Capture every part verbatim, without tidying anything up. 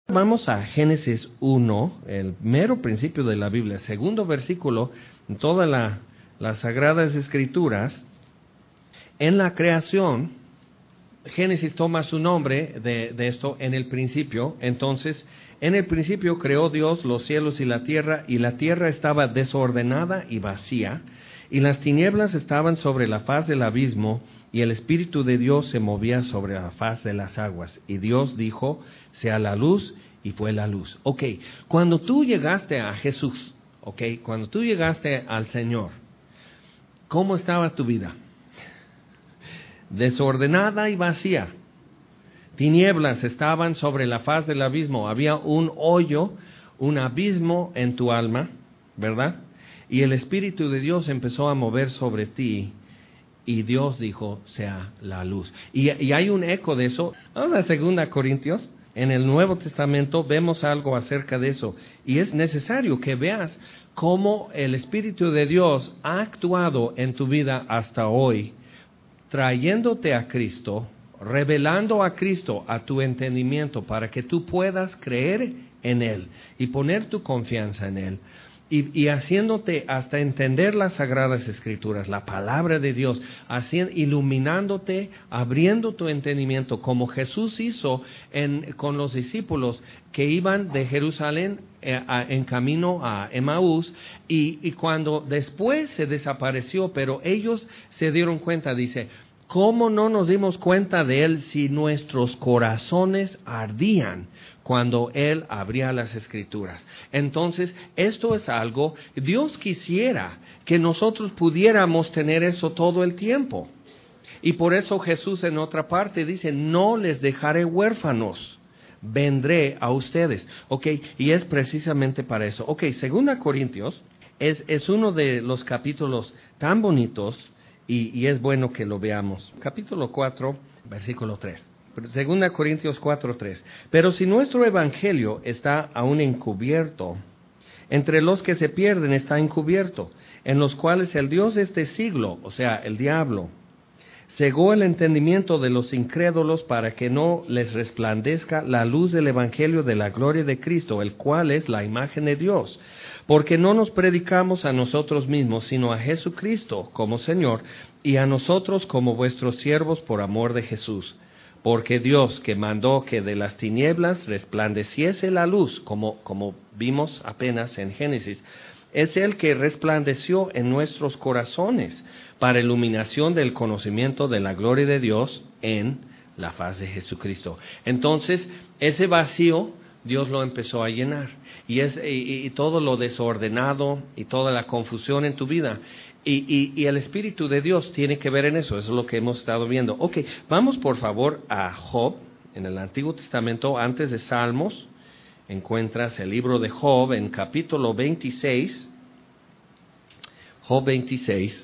Vamos a Génesis uno, el mero principio de la Biblia, segundo versículo en todas la, las Sagradas Escrituras. En la creación, Génesis toma su nombre de, de esto en el principio. Entonces, en el principio creó Dios los cielos y la tierra, y la tierra estaba desordenada y vacía, y las tinieblas estaban sobre la faz del abismo, y el Espíritu de Dios se movía sobre la faz de las aguas. Y Dios dijo, sea la luz, y fue la luz. Ok, cuando tú llegaste a Jesús, ok, cuando tú llegaste al Señor, ¿cómo estaba tu vida? Desordenada y vacía. Tinieblas estaban sobre la faz del abismo. Había un hoyo, un abismo en tu alma, ¿verdad? Y el Espíritu de Dios empezó a mover sobre ti, y Dios dijo, sea la luz. Y, y hay un eco de eso. Vamos a segunda Corintios. En el Nuevo Testamento vemos algo acerca de eso. Y es necesario que veas cómo el Espíritu de Dios ha actuado en tu vida hasta hoy, trayéndote a Cristo, revelando a Cristo a tu entendimiento para que tú puedas creer en Él y poner tu confianza en Él. Y, y haciéndote hasta entender las Sagradas Escrituras, la palabra de Dios, haciendo, iluminándote, abriendo tu entendimiento, como Jesús hizo en, con los discípulos que iban de Jerusalén eh, a, en camino a Emaús, y, y cuando después se desapareció, pero ellos se dieron cuenta, dice, ¿cómo no nos dimos cuenta de Él si nuestros corazones ardían cuando Él abría las Escrituras? Entonces, esto es algo, Dios quisiera que nosotros pudiéramos tener eso todo el tiempo. Y por eso Jesús en otra parte dice, no les dejaré huérfanos, vendré a ustedes. Ok, y es precisamente para eso. Ok, segunda Corintios es, es uno de los capítulos tan bonitos, Y, y es bueno que lo veamos. Capítulo cuatro, versículo tres. Segunda Corintios cuatro, tres. Pero si nuestro evangelio está aún encubierto, entre los que se pierden está encubierto, en los cuales el Dios de este siglo, o sea, el diablo, cegó el entendimiento de los incrédulos para que no les resplandezca la luz del evangelio de la gloria de Cristo, el cual es la imagen de Dios. Porque no nos predicamos a nosotros mismos, sino a Jesucristo como Señor, y a nosotros como vuestros siervos por amor de Jesús. Porque Dios, que mandó que de las tinieblas resplandeciese la luz, como, como vimos apenas en Génesis, es el que resplandeció en nuestros corazones para iluminación del conocimiento de la gloria de Dios en la faz de Jesucristo. Entonces, ese vacío Dios lo empezó a llenar, y, es, y, y todo lo desordenado y toda la confusión en tu vida. Y, y, y el Espíritu de Dios tiene que ver en eso, eso es lo que hemos estado viendo. Ok, vamos por favor a Job, en el Antiguo Testamento, antes de Salmos. Encuentras el libro de Job en capítulo veintiséis, Job veintiséis.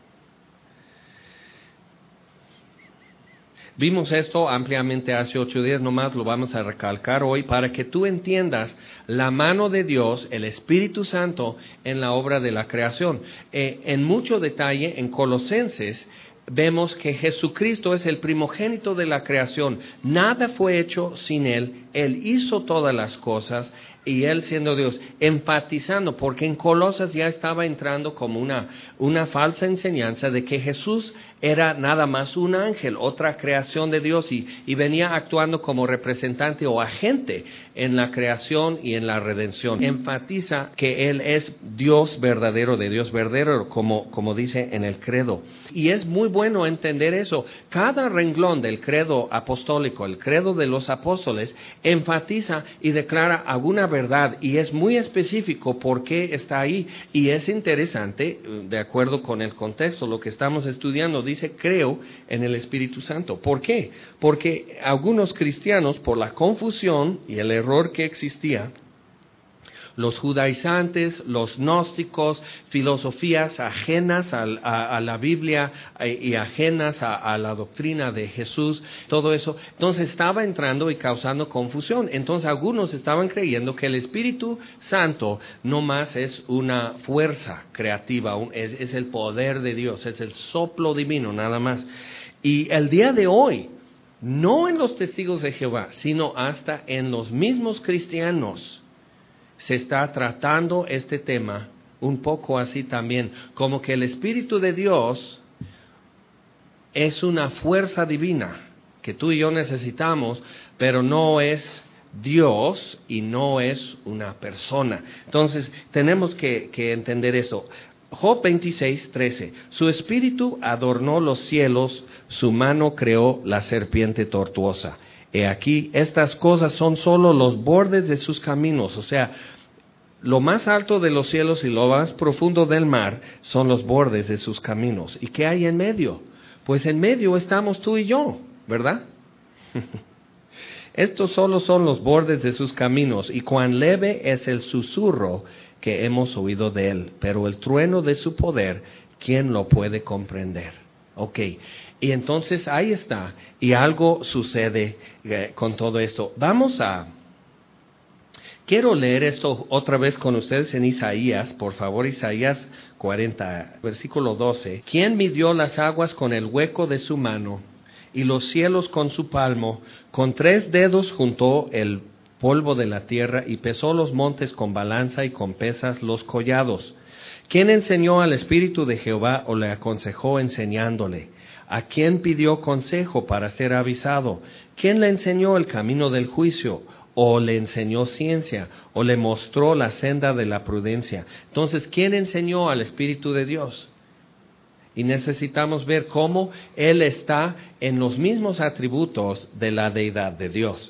Vimos esto ampliamente hace ocho días, nomás lo vamos a recalcar hoy para que tú entiendas la mano de Dios, el Espíritu Santo en la obra de la creación. Eh, en mucho detalle, en Colosenses, vemos que Jesucristo es el primogénito de la creación. Nada fue hecho sin Él. Él hizo todas las cosas, y Él siendo Dios, enfatizando, porque en Colosas ya estaba entrando como una, una falsa enseñanza de que Jesús era nada más un ángel, otra creación de Dios, y, y venía actuando como representante o agente en la creación y en la redención. Enfatiza que Él es Dios verdadero, de Dios verdadero, como, como dice en el credo. Y es muy bueno entender eso. Cada renglón del credo apostólico, el credo de los apóstoles, enfatiza y declara alguna verdad, y es muy específico por qué está ahí. Y es interesante, de acuerdo con el contexto, lo que estamos estudiando, dice, creo en el Espíritu Santo. ¿Por qué? Porque algunos cristianos, por la confusión y el error que existía, los judaizantes, los gnósticos, filosofías ajenas a, a, a la Biblia y ajenas a, a la doctrina de Jesús, todo eso, entonces estaba entrando y causando confusión. Entonces algunos estaban creyendo que el Espíritu Santo no más es una fuerza creativa, un, es, es el poder de Dios, es el soplo divino nada más. Y el día de hoy, no en los testigos de Jehová, sino hasta en los mismos cristianos, se está tratando este tema un poco así también, como que el Espíritu de Dios es una fuerza divina que tú y yo necesitamos, pero no es Dios y no es una persona. Entonces, tenemos que, que entender esto. Job veintiséis, trece. Su espíritu adornó los cielos, su mano creó la serpiente tortuosa. He aquí, estas cosas son solo los bordes de sus caminos, o sea, lo más alto de los cielos y lo más profundo del mar son los bordes de sus caminos. ¿Y qué hay en medio? Pues en medio estamos tú y yo, ¿verdad? Estos solo son los bordes de sus caminos, y cuán leve es el susurro que hemos oído de él, pero el trueno de su poder, ¿quién lo puede comprender? Ok, y entonces ahí está, y algo sucede eh, con todo esto. Vamos a... Quiero leer esto otra vez con ustedes en Isaías, por favor, Isaías cuarenta, versículo doce. ¿Quién midió las aguas con el hueco de su mano y los cielos con su palmo? Con tres dedos juntó el polvo de la tierra y pesó los montes con balanza y con pesas los collados. ¿Quién enseñó al Espíritu de Jehová o le aconsejó enseñándole? ¿A quién pidió consejo para ser avisado? ¿Quién le enseñó el camino del juicio? ¿O le enseñó ciencia? ¿O le mostró la senda de la prudencia? Entonces, ¿quién enseñó al Espíritu de Dios? Y necesitamos ver cómo Él está en los mismos atributos de la deidad de Dios.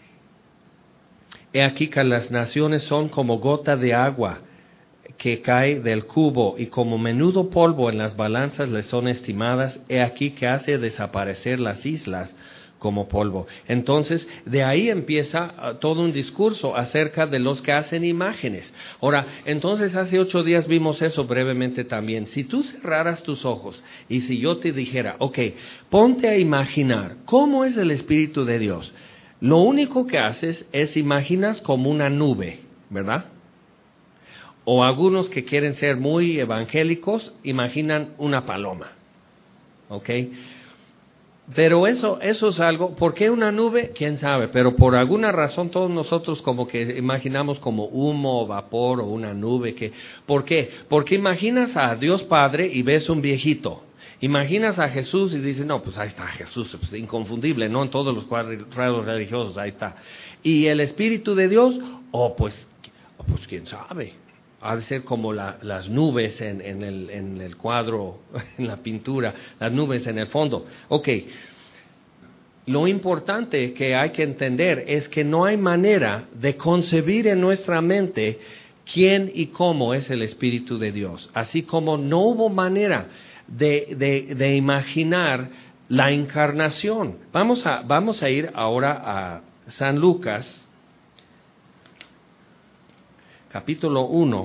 He aquí que las naciones son como gota de agua que cae del cubo, y como menudo polvo en las balanzas les son estimadas. He aquí que hace desaparecer las islas como polvo. Entonces, de ahí empieza uh, todo un discurso acerca de los que hacen imágenes. Ahora, entonces hace ocho días vimos eso brevemente también. Si tú cerraras tus ojos y si yo te dijera, ok, ponte a imaginar cómo es el Espíritu de Dios, lo único que haces es imaginas como una nube, ¿verdad? O algunos que quieren ser muy evangélicos imaginan una paloma, ¿ok? Pero eso, eso es algo, ¿por qué una nube? ¿Quién sabe? Pero por alguna razón todos nosotros como que imaginamos como humo o vapor o una nube. Que, ¿por qué? Porque imaginas a Dios Padre y ves un viejito. Imaginas a Jesús y dices, no, pues ahí está Jesús, pues inconfundible, ¿no? En todos los cuadros religiosos, ahí está. Y el Espíritu de Dios, oh, pues, oh, pues quién sabe. Ha de ser como la, las nubes en, en, el, en el cuadro, en la pintura, las nubes en el fondo. Ok, lo importante que hay que entender es que no hay manera de concebir en nuestra mente quién y cómo es el Espíritu de Dios. Así como no hubo manera de, de, de imaginar la encarnación. Vamos a, vamos a ir ahora a San Lucas, capítulo uno.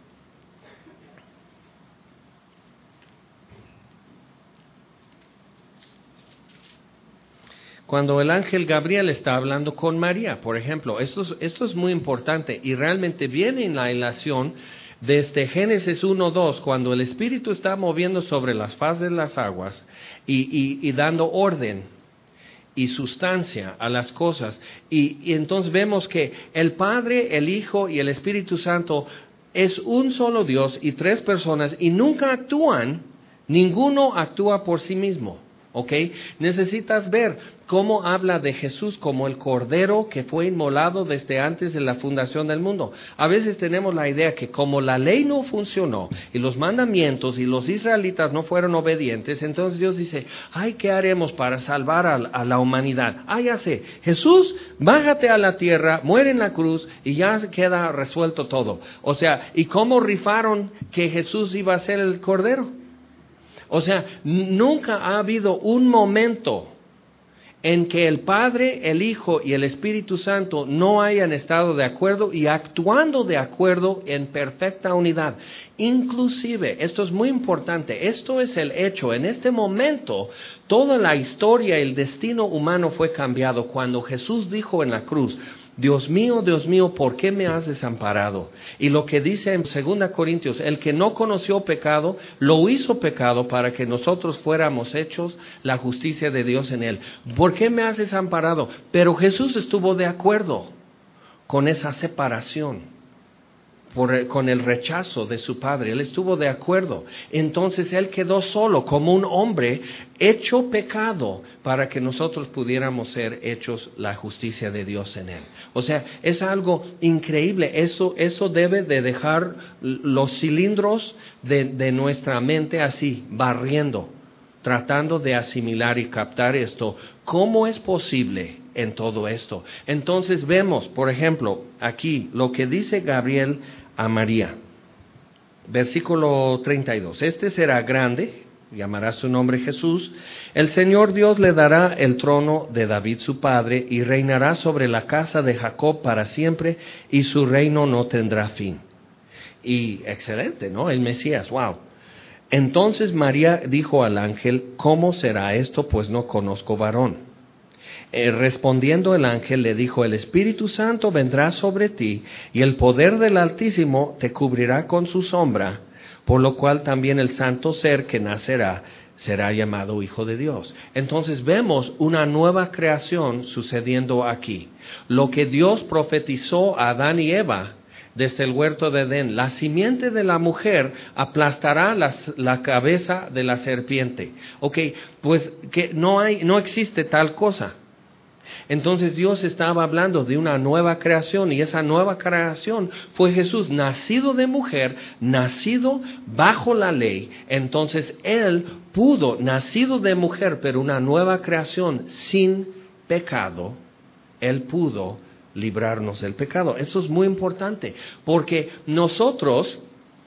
Cuando el ángel Gabriel está hablando con María, por ejemplo, esto es, esto es muy importante y realmente viene en la ilación desde Génesis uno dos, cuando el Espíritu está moviendo sobre las fases de las aguas y, y, y dando orden y sustancia a las cosas. Y, y entonces vemos que el Padre, el Hijo y el Espíritu Santo es un solo Dios y tres personas y nunca actúan, ninguno actúa por sí mismo. ¿Ok? Necesitas ver cómo habla de Jesús como el Cordero que fue inmolado desde antes de la fundación del mundo. A veces tenemos la idea que como la ley no funcionó y los mandamientos y los israelitas no fueron obedientes, entonces Dios dice, ay, ¿qué haremos para salvar a, a la humanidad? Ah, ya sé, Jesús, bájate a la tierra, muere en la cruz y ya se queda resuelto todo. O sea, ¿y cómo rifaron que Jesús iba a ser el Cordero? O sea, nunca ha habido un momento en que el Padre, el Hijo y el Espíritu Santo no hayan estado de acuerdo y actuando de acuerdo en perfecta unidad. Inclusive, esto es muy importante, esto es el hecho, en este momento toda la historia, el destino humano fue cambiado cuando Jesús dijo en la cruz, Dios mío, Dios mío, ¿por qué me has desamparado? Y lo que dice en segunda Corintios, el que no conoció pecado, lo hizo pecado para que nosotros fuéramos hechos la justicia de Dios en él. ¿Por qué me has desamparado? Pero Jesús estuvo de acuerdo con esa separación. Por, con el rechazo de su padre, él estuvo de acuerdo. Entonces él quedó solo como un hombre hecho pecado para que nosotros pudiéramos ser hechos la justicia de Dios en él. O sea, es algo increíble. Eso, eso debe de dejar los cilindros de, de nuestra mente así, barriendo, tratando de asimilar y captar esto. ¿Cómo es posible en todo esto? Entonces vemos, por ejemplo, aquí lo que dice Gabriel a María. Versículo treinta y dos. Este será grande, llamará su nombre Jesús. El Señor Dios le dará el trono de David su padre y reinará sobre la casa de Jacob para siempre y su reino no tendrá fin. Y excelente, ¿no? El Mesías, wow. Entonces María dijo al ángel, ¿cómo será esto? Pues no conozco varón. Eh, respondiendo el ángel le dijo, el Espíritu Santo vendrá sobre ti y el poder del Altísimo te cubrirá con su sombra, por lo cual también el santo ser que nacerá será llamado Hijo de Dios. Entonces vemos una nueva creación sucediendo aquí. Lo que Dios profetizó a Adán y Eva desde el huerto de Edén, la simiente de la mujer aplastará las, la cabeza de la serpiente. Ok, pues que no hay, no existe tal cosa. Entonces Dios estaba hablando de una nueva creación y esa nueva creación fue Jesús, nacido de mujer, nacido bajo la ley. Entonces Él pudo, nacido de mujer, pero una nueva creación sin pecado, Él pudo librarnos del pecado. Eso es muy importante porque nosotros,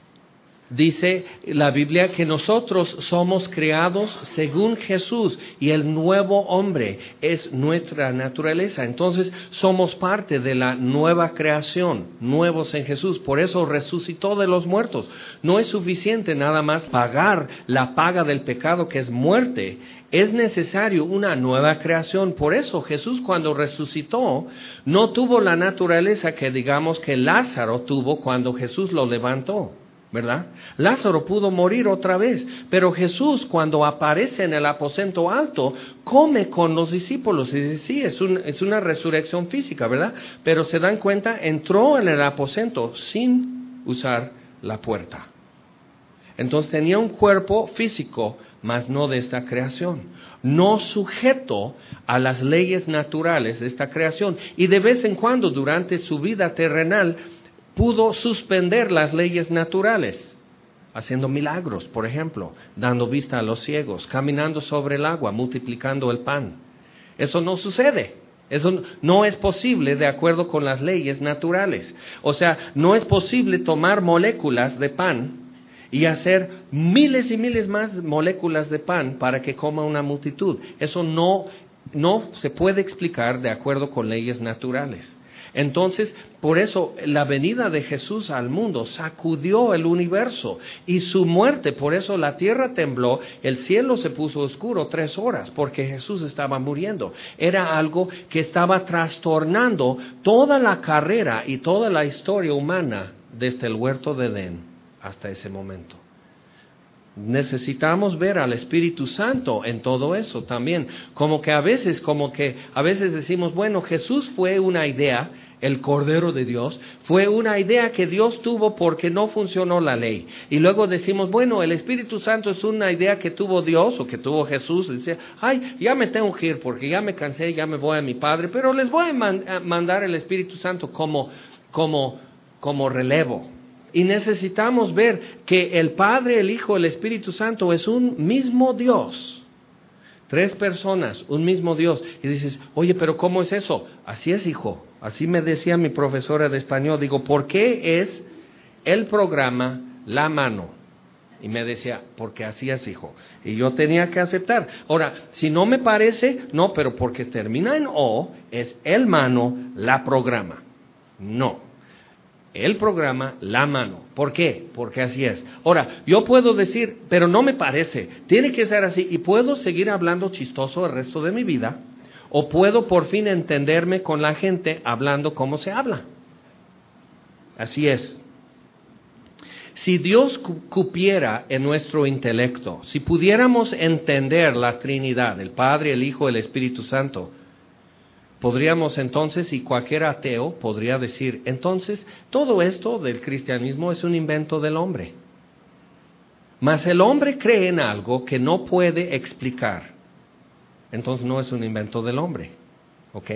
dice la Biblia que nosotros somos creados según Jesús y el nuevo hombre es nuestra naturaleza. Entonces somos parte de la nueva creación, nuevos en Jesús. Por eso resucitó de los muertos. No es suficiente nada más pagar la paga del pecado que es muerte. Es necesario una nueva creación. Por eso Jesús cuando resucitó no tuvo la naturaleza que digamos que Lázaro tuvo cuando Jesús lo levantó. ¿Verdad? Lázaro pudo morir otra vez, pero Jesús cuando aparece en el aposento alto, come con los discípulos y dice, sí, es, un, es una resurrección física, ¿verdad? Pero se dan cuenta, entró en el aposento sin usar la puerta. Entonces tenía un cuerpo físico, mas no de esta creación, no sujeto a las leyes naturales de esta creación. Y de vez en cuando, durante su vida terrenal, pudo suspender las leyes naturales, haciendo milagros, por ejemplo, dando vista a los ciegos, caminando sobre el agua, multiplicando el pan. Eso no sucede. Eso no es posible de acuerdo con las leyes naturales. O sea, no es posible tomar moléculas de pan y hacer miles y miles más moléculas de pan para que coma una multitud. Eso no, no se puede explicar de acuerdo con leyes naturales. Entonces, por eso la venida de Jesús al mundo sacudió el universo y su muerte, por eso la tierra tembló, el cielo se puso oscuro tres horas porque Jesús estaba muriendo. Era algo que estaba trastornando toda la carrera y toda la historia humana desde el huerto de Edén hasta ese momento. Necesitamos ver al Espíritu Santo en todo eso también. Como que a veces, como que a veces decimos, bueno, Jesús fue una idea, el Cordero de Dios, fue una idea que Dios tuvo porque no funcionó la ley. Y luego decimos, bueno, el Espíritu Santo es una idea que tuvo Dios o que tuvo Jesús. Y dice, ay, ya me tengo que ir porque ya me cansé, ya me voy a mi Padre, pero les voy a, man- a mandar el Espíritu Santo como, como, como relevo. Y necesitamos ver que el Padre, el Hijo, el Espíritu Santo es un mismo Dios. Tres personas, un mismo Dios. Y dices, oye, pero ¿cómo es eso? Así es, hijo. Así me decía mi profesora de español. Digo, ¿por qué es el programa La Mano? Y me decía, porque así es, hijo. Y yo tenía que aceptar. Ahora, si no me parece, no, pero porque termina en O, es el mano, la programa. No. El programa, la mano. ¿Por qué? Porque así es. Ahora, yo puedo decir, pero no me parece, tiene que ser así, y puedo seguir hablando chistoso el resto de mi vida, ¿O puedo por fin entenderme con la gente hablando como se habla? Así es. Si Dios cupiera en nuestro intelecto, si pudiéramos entender la Trinidad, el Padre, el Hijo, el Espíritu Santo, podríamos entonces, y cualquier ateo podría decir, entonces todo esto del cristianismo es un invento del hombre. Mas el hombre cree en algo que no puede explicar. Entonces no es un invento del hombre. ¿Ok?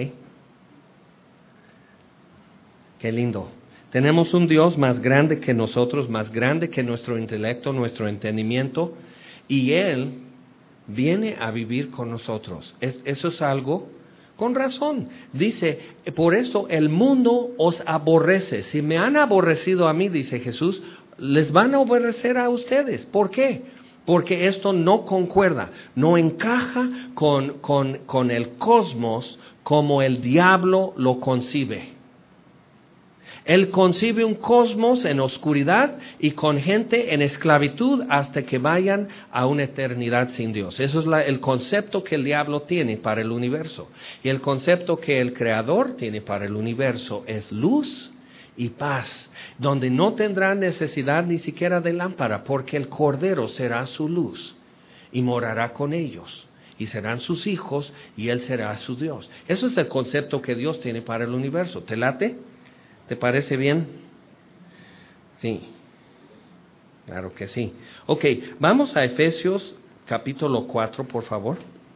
Qué lindo. Tenemos un Dios más grande que nosotros, más grande que nuestro intelecto, nuestro entendimiento, y Él viene a vivir con nosotros. Es, eso es algo con razón. Dice, por eso el mundo os aborrece. Si me han aborrecido a mí, dice Jesús, les van a aborrecer a ustedes. ¿Por qué? Porque esto no concuerda, no encaja con, con, con el cosmos como el diablo lo concibe. Él concibe un cosmos en oscuridad y con gente en esclavitud hasta que vayan a una eternidad sin Dios. Eso es la, el concepto que el diablo tiene para el universo. Y el concepto que el Creador tiene para el universo es luz y paz, donde no tendrán necesidad ni siquiera de lámpara, porque el Cordero será su luz y morará con ellos. Y serán sus hijos y Él será su Dios. Eso es el concepto que Dios tiene para el universo. ¿Te late? ¿Te parece bien? Sí, claro que sí. Ok, vamos a Efesios capítulo cuatro, por favor.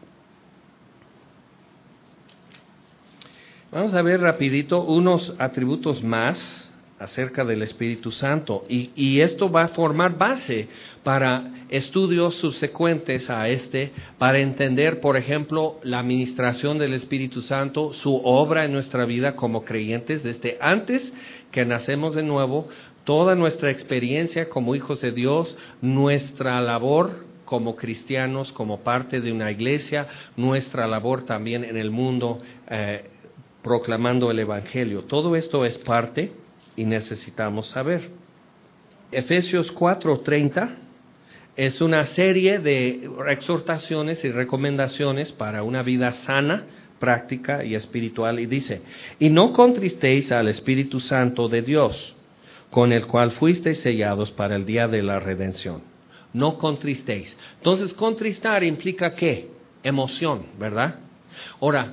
Vamos a ver rapidito unos atributos más acerca del Espíritu Santo. Y, y esto va a formar base para estudios subsecuentes a este, para entender, por ejemplo, la administración del Espíritu Santo, su obra en nuestra vida como creyentes, desde antes que nacemos de nuevo, toda nuestra experiencia como hijos de Dios, nuestra labor como cristianos, como parte de una iglesia, nuestra labor también en el mundo, eh, proclamando el Evangelio. Todo esto es parte y necesitamos saber. Efesios cuatro treinta es una serie de exhortaciones y recomendaciones para una vida sana, práctica y espiritual, y dice, y no contristéis al Espíritu Santo de Dios, con el cual fuisteis sellados para el día de la redención. No contristéis. Entonces, contristar implica ¿qué? Emoción, ¿verdad? Ahora,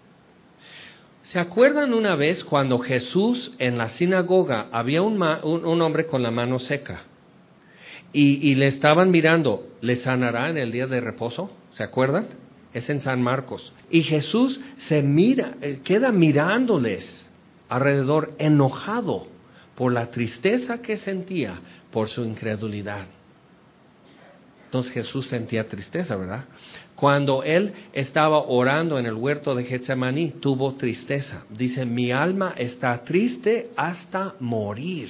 ¿se acuerdan una vez cuando Jesús en la sinagoga había un, ma, un, un hombre con la mano seca y, y le estaban mirando, ¿le sanará en el día de reposo? ¿Se acuerdan? Es en San Marcos. Y Jesús se mira, queda mirándoles alrededor, enojado por la tristeza que sentía por su incredulidad. Entonces Jesús sentía tristeza, ¿verdad? Cuando él estaba orando en el huerto de Getsemaní, tuvo tristeza. Dice, mi alma está triste hasta morir.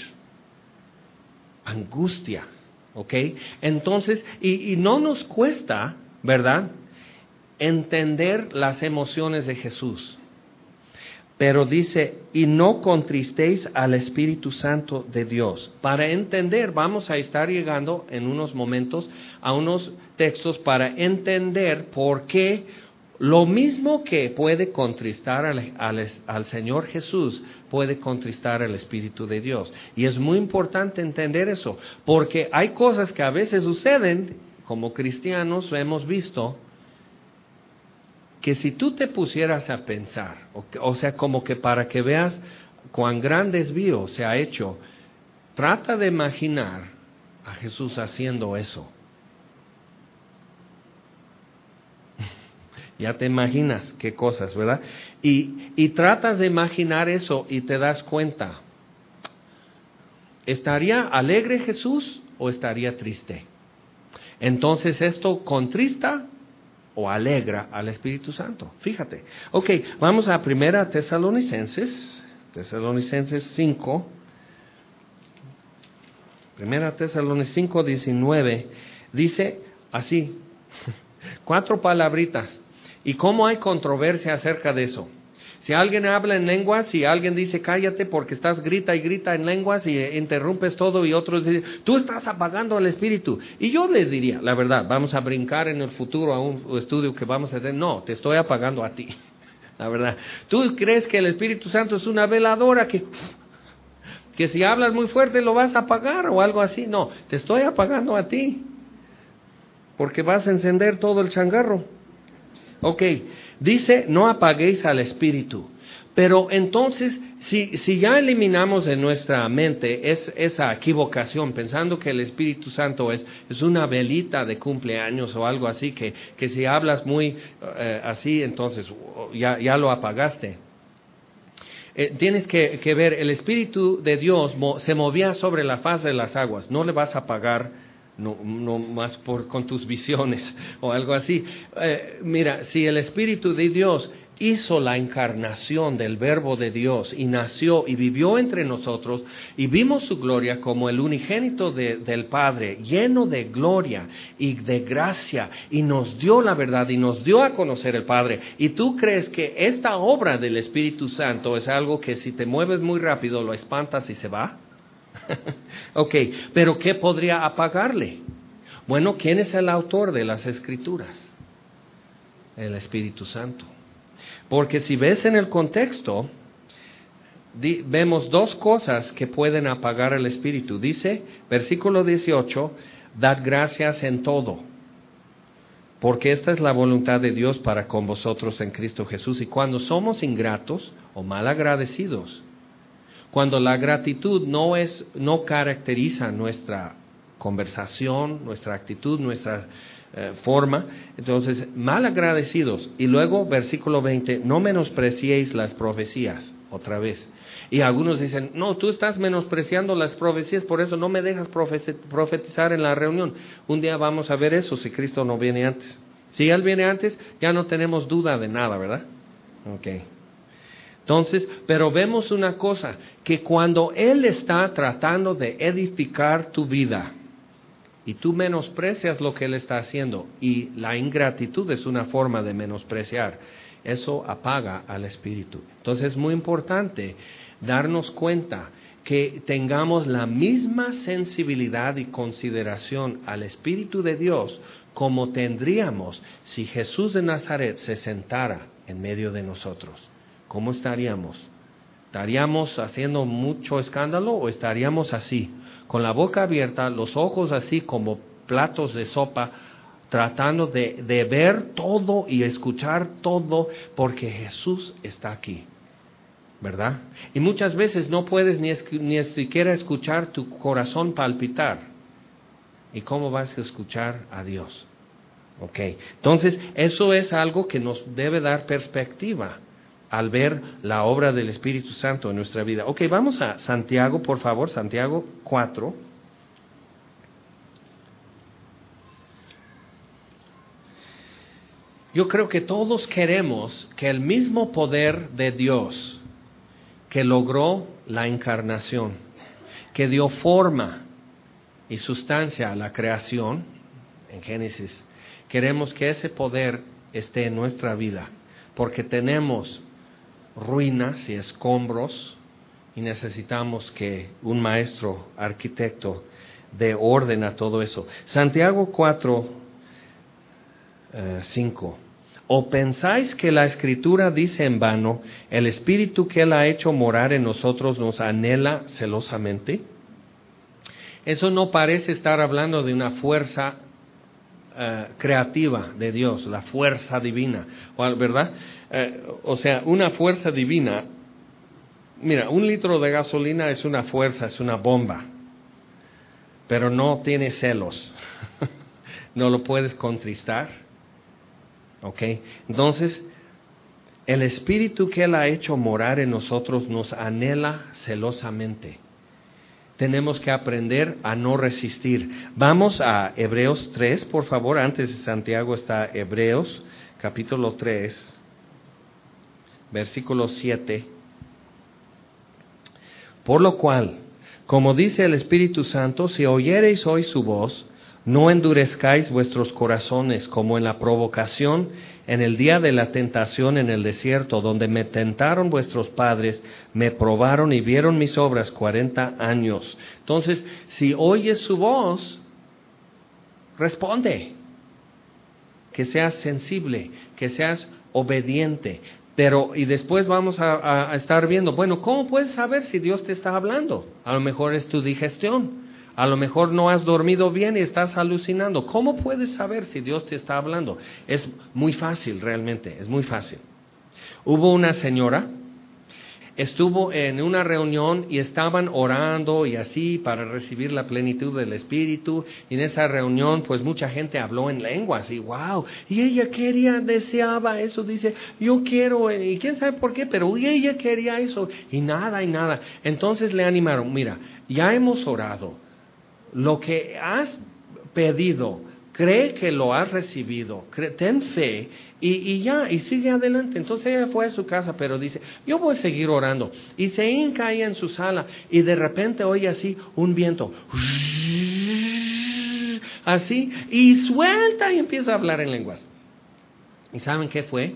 Angustia, ¿ok? Entonces, y, y no nos cuesta, ¿verdad?, entender las emociones de Jesús. Pero dice, y no contristéis al Espíritu Santo de Dios. Para entender, vamos a estar llegando en unos momentos a unos textos para entender por qué lo mismo que puede contristar al, al, al Señor Jesús, puede contristar al Espíritu de Dios. Y es muy importante entender eso, porque hay cosas que a veces suceden, como cristianos hemos visto, que si tú te pusieras a pensar, o, o sea, como que para que veas cuán gran desvío se ha hecho, trata de imaginar a Jesús haciendo eso. Ya te imaginas qué cosas, ¿verdad? Y, y tratas de imaginar eso y te das cuenta, ¿estaría alegre Jesús o estaría triste? Entonces esto contrista o alegra al Espíritu Santo. Fíjate. Ok, vamos a Primera Tesalonicenses, Tesalonicenses cinco. Primera Tesalonicenses cinco, diecinueve. Dice así, cuatro palabritas. ¿Y cómo hay controversia acerca de eso? Si alguien habla en lenguas y alguien dice cállate porque estás grita y grita en lenguas y interrumpes todo y otros dicen tú estás apagando al Espíritu. Y yo le diría, la verdad, vamos a brincar en el futuro a un estudio que vamos a hacer. No, te estoy apagando a ti. La verdad. ¿Tú crees que el Espíritu Santo es una veladora que, que si hablas muy fuerte lo vas a apagar o algo así? No, te estoy apagando a ti. Porque vas a encender todo el changarro. Ok, dice, no apaguéis al Espíritu. Pero entonces, si, si ya eliminamos de nuestra mente es, esa equivocación, pensando que el Espíritu Santo es, es una velita de cumpleaños o algo así, que, que si hablas muy eh, así, entonces ya, ya lo apagaste. Eh, tienes que, que ver, el Espíritu de Dios mo, se movía sobre la faz de las aguas, no le vas a apagar no, no más por, con tus visiones o algo así. Eh, mira, si el Espíritu de Dios hizo la encarnación del Verbo de Dios y nació y vivió entre nosotros y vimos su gloria como el unigénito de, del Padre, lleno de gloria y de gracia, y nos dio la verdad y nos dio a conocer el Padre. ¿Y tú crees que esta obra del Espíritu Santo es algo que si te mueves muy rápido lo espantas y se va? Ok, pero ¿qué podría apagarle? Bueno, ¿quién es el autor de las Escrituras? El Espíritu Santo. Porque si ves en el contexto, di, vemos dos cosas que pueden apagar el Espíritu. Dice, versículo dieciocho, dad gracias en todo, porque esta es la voluntad de Dios para con vosotros en Cristo Jesús. Y cuando somos ingratos o mal agradecidos, cuando la gratitud no es, no caracteriza nuestra conversación, nuestra actitud, nuestra eh, forma, entonces mal agradecidos. Y luego versículo veinte, no menospreciéis las profecías, otra vez. Y algunos dicen, no, tú estás menospreciando las profecías, por eso no me dejas profetizar en la reunión. Un día vamos a ver eso si Cristo no viene antes. Si Él viene antes, ya no tenemos duda de nada, ¿verdad? Ok. Entonces, pero vemos una cosa, que cuando Él está tratando de edificar tu vida y tú menosprecias lo que Él está haciendo, y la ingratitud es una forma de menospreciar, eso apaga al Espíritu. Entonces es muy importante darnos cuenta que tengamos la misma sensibilidad y consideración al Espíritu de Dios como tendríamos si Jesús de Nazaret se sentara en medio de nosotros. ¿Cómo estaríamos? ¿Estaríamos haciendo mucho escándalo o estaríamos así, con la boca abierta, los ojos así como platos de sopa, tratando de, de ver todo y escuchar todo, porque Jesús está aquí, ¿verdad? Y muchas veces no puedes ni, ni siquiera escuchar tu corazón palpitar. ¿Y cómo vas a escuchar a Dios? Ok, entonces eso es algo que nos debe dar perspectiva al ver la obra del Espíritu Santo en nuestra vida. Ok, vamos a Santiago, por favor, Santiago cuatro. Yo creo que todos queremos que el mismo poder de Dios que logró la encarnación, que dio forma y sustancia a la creación, en Génesis, queremos que ese poder esté en nuestra vida, porque tenemos ruinas y escombros y necesitamos que un maestro arquitecto dé orden a todo eso. Santiago cuatro, cinco. ¿O pensáis que la Escritura dice en vano, el Espíritu que Él ha hecho morar en nosotros nos anhela celosamente? Eso no parece estar hablando de una fuerza Uh, creativa de Dios, la fuerza divina, ¿verdad? Uh, o sea, una fuerza divina. Mira, un litro de gasolina es una fuerza, es una bomba, pero no tiene celos, no lo puedes contristar, ¿ok? Entonces, el Espíritu que Él ha hecho morar en nosotros nos anhela celosamente. Tenemos que aprender a no resistir. Vamos a Hebreos tres, por favor. Antes de Santiago está Hebreos, capítulo tres, versículo siete. Por lo cual, como dice el Espíritu Santo, si oyereis hoy su voz, no endurezcáis vuestros corazones como en la provocación en el día de la tentación en el desierto, donde me tentaron vuestros padres, me probaron y vieron mis obras cuarenta años. Entonces, si oyes su voz, responde. Que seas sensible, que seas obediente. Pero, y después vamos a, a estar viendo, bueno, ¿cómo puedes saber si Dios te está hablando? A lo mejor es tu digestión. A lo mejor no has dormido bien y estás alucinando. ¿Cómo puedes saber si Dios te está hablando? Es muy fácil, realmente, es muy fácil. Hubo una señora, estuvo en una reunión y estaban orando y así para recibir la plenitud del Espíritu. Y en esa reunión, pues mucha gente habló en lenguas y wow. Y ella quería, deseaba eso, dice, yo quiero, y quién sabe por qué, pero ella quería eso. Y nada, y nada. Entonces le animaron, mira, ya hemos orado. Lo que has pedido, cree que lo has recibido, cree, ten fe y, y ya, y sigue adelante. Entonces ella fue a su casa, pero dice, yo voy a seguir orando. Y se hinca ahí en su sala y de repente oye así un viento, así, y suelta y empieza a hablar en lenguas. ¿Y saben qué fue?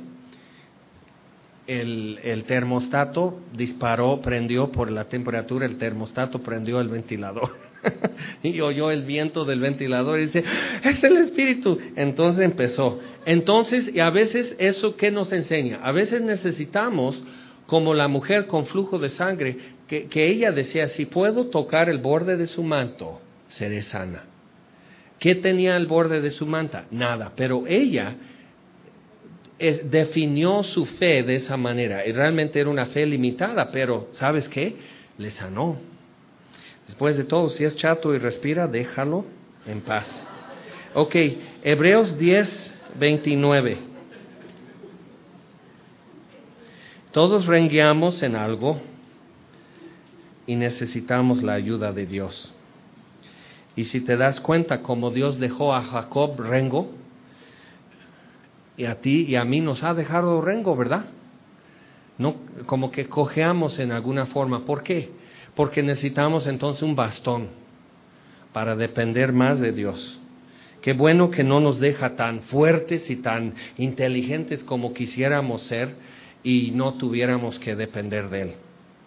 El, el termostato disparó, prendió por la temperatura, el termostato prendió el ventilador. Y oyó el viento del ventilador y dice, es el Espíritu. Entonces empezó. Entonces, y a veces eso, ¿qué nos enseña? A veces necesitamos, como la mujer con flujo de sangre, que, que ella decía, si puedo tocar el borde de su manto, seré sana. ¿Qué tenía el borde de su manta? Nada, pero ella es, definió su fe de esa manera. Y realmente era una fe limitada, pero ¿sabes qué? Le sanó. Después de todo, si es chato y respira, déjalo en paz. Ok, Hebreos diez, veintinueve. Todos rengueamos en algo y necesitamos la ayuda de Dios. Y si te das cuenta, como Dios dejó a Jacob rengo, y a ti y a mí nos ha dejado rengo, ¿verdad? No, como que cojeamos en alguna forma. ¿Por qué? Porque necesitamos entonces un bastón para depender más de Dios. Qué bueno que no nos deja tan fuertes y tan inteligentes como quisiéramos ser y no tuviéramos que depender de Él.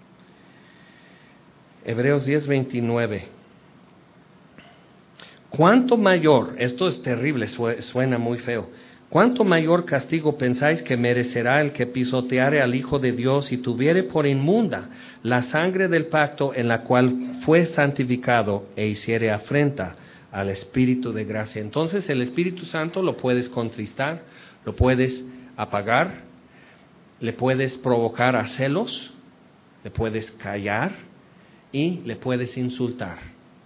Hebreos diez, veintinueve. ¿Cuánto mayor, esto es terrible, suena muy feo, cuánto mayor castigo pensáis que merecerá el que pisoteare al Hijo de Dios y tuviere por inmunda la sangre del pacto en la cual fue santificado e hiciere afrenta al Espíritu de gracia? Entonces el Espíritu Santo lo puedes contristar, lo puedes apagar, le puedes provocar a celos, le puedes callar y le puedes insultar.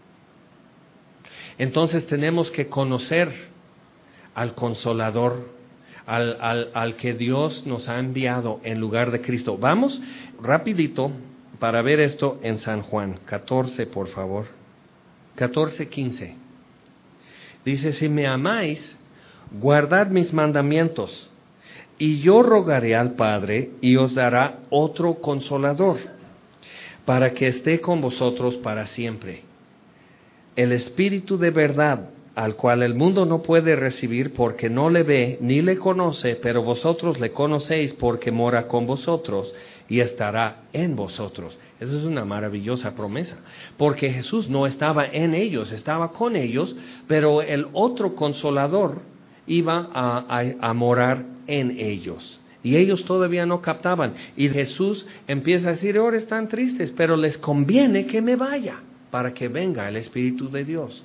Entonces tenemos que conocer al Consolador, al, al, al que Dios nos ha enviado en lugar de Cristo. Vamos rapidito para ver esto en San Juan catorce, por favor. catorce, quince. Dice, si me amáis, guardad mis mandamientos, y yo rogaré al Padre, y os dará otro Consolador, para que esté con vosotros para siempre. El Espíritu de verdad, al cual el mundo no puede recibir porque no le ve ni le conoce, pero vosotros le conocéis porque mora con vosotros y estará en vosotros. Esa es una maravillosa promesa, porque Jesús no estaba en ellos, estaba con ellos, pero el otro Consolador iba a, a, a morar en ellos. Y ellos todavía no captaban. Y Jesús empieza a decir, ahora están tristes, pero les conviene que me vaya para que venga el Espíritu de Dios.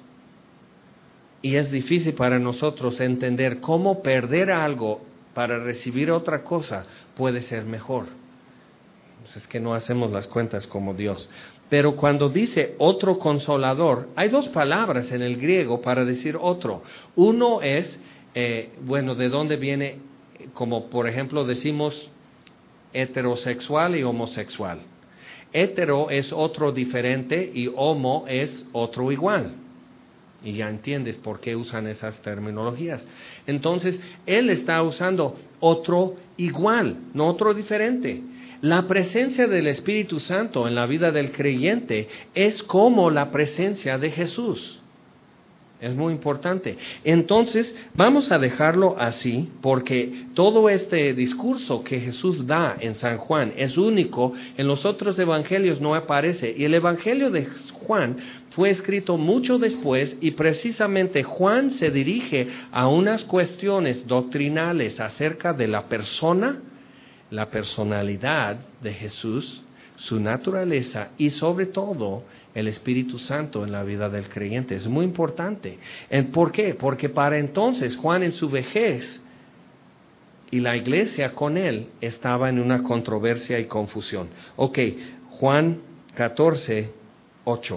Y es difícil para nosotros entender cómo perder algo para recibir otra cosa puede ser mejor. Pues es que no hacemos las cuentas como Dios. Pero cuando dice otro Consolador, hay dos palabras en el griego para decir otro. Uno es, eh, bueno, ¿de dónde viene? Como por ejemplo decimos heterosexual y homosexual. Hetero es otro diferente y homo es otro igual. Y ya entiendes por qué usan esas terminologías. Entonces, él está usando otro igual, no otro diferente. La presencia del Espíritu Santo en la vida del creyente es como la presencia de Jesús. Es muy importante. Entonces, vamos a dejarlo así, porque todo este discurso que Jesús da en San Juan es único, en los otros evangelios no aparece. Y el evangelio de Juan fue escrito mucho después, y precisamente Juan se dirige a unas cuestiones doctrinales acerca de la persona, la personalidad de Jesús, su naturaleza y sobre todo el Espíritu Santo en la vida del creyente. Es muy importante. ¿Por qué? Porque para entonces Juan en su vejez y la iglesia con él estaba en una controversia y confusión. Ok, Juan catorce, ocho.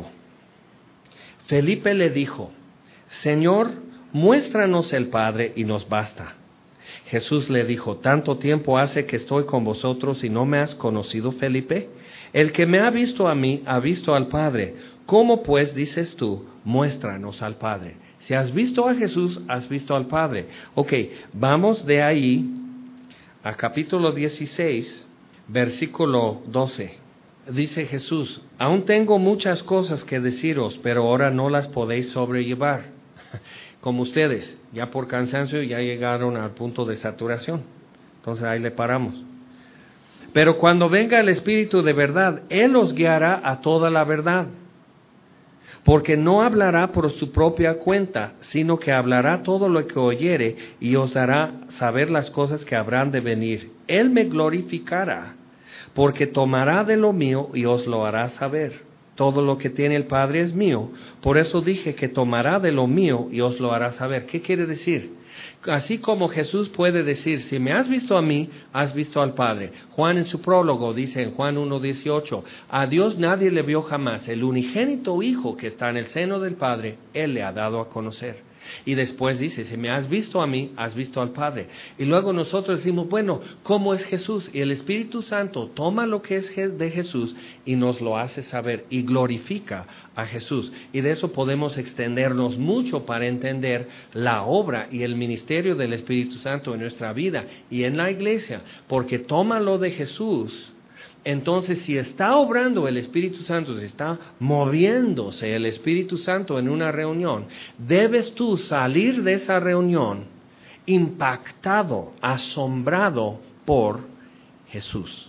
Felipe le dijo: Señor, muéstranos el Padre y nos basta. Jesús le dijo: ¿Tanto tiempo hace que estoy con vosotros y no me has conocido, Felipe? El que me ha visto a mí, ha visto al Padre. ¿Cómo pues dices tú, muéstranos al Padre? Si has visto a Jesús, has visto al Padre. Ok, vamos de ahí a capítulo dieciséis, versículo doce. Dice Jesús: aún tengo muchas cosas que deciros, pero ahora no las podéis sobrellevar. Como ustedes, ya por cansancio ya llegaron al punto de saturación. Entonces ahí le paramos. Pero cuando venga el Espíritu de verdad, Él os guiará a toda la verdad. Porque no hablará por su propia cuenta, sino que hablará todo lo que oyere y os dará saber las cosas que habrán de venir. Él me glorificará, porque tomará de lo mío y os lo hará saber. Todo lo que tiene el Padre es mío, por eso dije que tomará de lo mío y os lo hará saber. ¿Qué quiere decir? Así como Jesús puede decir: si me has visto a mí, has visto al Padre. Juan en su prólogo dice en Juan uno dieciocho: a Dios nadie le vio jamás, el unigénito Hijo que está en el seno del Padre, Él le ha dado a conocer. Y después dice: si me has visto a mí, has visto al Padre. Y luego nosotros decimos: bueno, ¿cómo es Jesús? Y el Espíritu Santo toma lo que es de Jesús y nos lo hace saber y glorifica a Jesús. Y de eso podemos extendernos mucho para entender la obra y el ministerio del Espíritu Santo en nuestra vida y en la iglesia, porque toma lo de Jesús. Entonces, si está obrando el Espíritu Santo, si está moviéndose el Espíritu Santo en una reunión, debes tú salir de esa reunión impactado, asombrado por Jesús.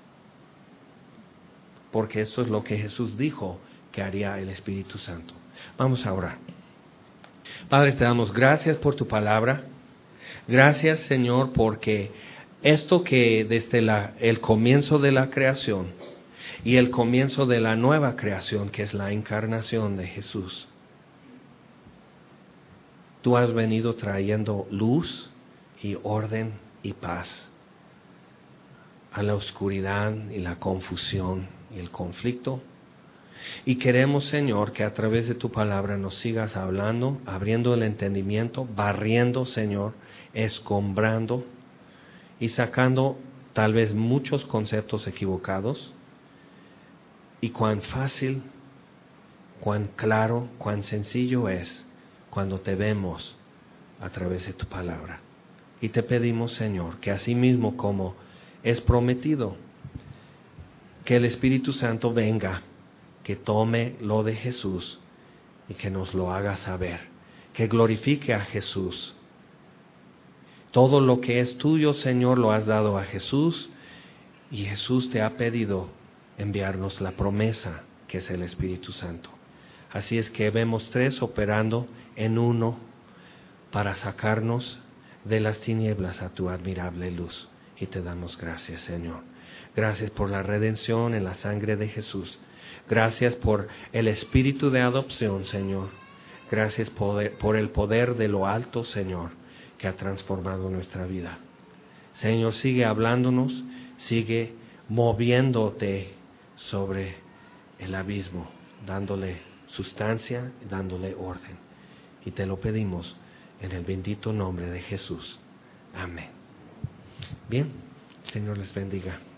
Porque esto es lo que Jesús dijo que haría el Espíritu Santo. Vamos a orar. Padre, te damos gracias por tu palabra. Gracias, Señor, porque esto que desde la, el comienzo de la creación y el comienzo de la nueva creación, que es la encarnación de Jesús, tú has venido trayendo luz y orden y paz a la oscuridad y la confusión y el conflicto. Y queremos, Señor, que a través de tu palabra nos sigas hablando, abriendo el entendimiento, barriendo, Señor, escombrando y sacando tal vez muchos conceptos equivocados. Y cuán fácil, cuán claro, cuán sencillo es cuando te vemos a través de tu palabra. Y te pedimos, Señor, que así mismo como es prometido, que el Espíritu Santo venga, que tome lo de Jesús y que nos lo haga saber, que glorifique a Jesús. Todo lo que es tuyo, Señor, lo has dado a Jesús, y Jesús te ha pedido enviarnos la promesa, que es el Espíritu Santo. Así es que vemos tres operando en uno para sacarnos de las tinieblas a tu admirable luz. Y te damos gracias, Señor. Gracias por la redención en la sangre de Jesús. Gracias por el espíritu de adopción, Señor. Gracias por, por el poder de lo alto, Señor, que ha transformado nuestra vida. Señor, sigue hablándonos, sigue moviéndote sobre el abismo, dándole sustancia y dándole orden. Y te lo pedimos en el bendito nombre de Jesús. Amén. Bien, Señor les bendiga.